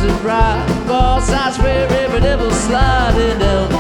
and bright. Boss, I swear every devil's sliding down